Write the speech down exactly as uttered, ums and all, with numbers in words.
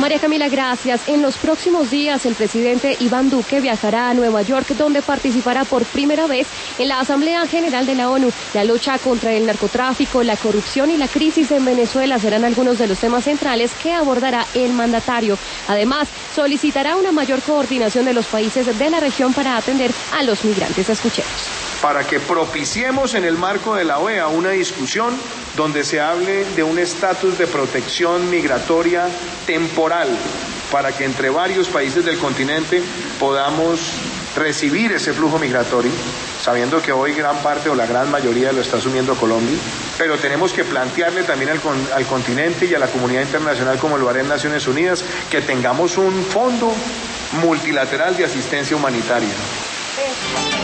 María Camila, gracias. En los próximos días, el presidente Iván Duque viajará a Nueva York, donde participará por primera vez en la Asamblea General de la ONU. La lucha contra el narcotráfico, la corrupción y la crisis en Venezuela serán algunos de los temas centrales que abordará el mandatario. Además, solicitará una mayor coordinación de los países de la región para atender a los migrantes. Escuchemos. Para que propiciemos en el marco de la O E A una discusión donde se hable de un estatus de protección migratoria temporal, para que entre varios países del continente podamos recibir ese flujo migratorio, sabiendo que hoy gran parte o la gran mayoría lo está asumiendo Colombia, pero tenemos que plantearle también al, al continente y a la comunidad internacional, como lo hará en Naciones Unidas, que tengamos un fondo multilateral de asistencia humanitaria.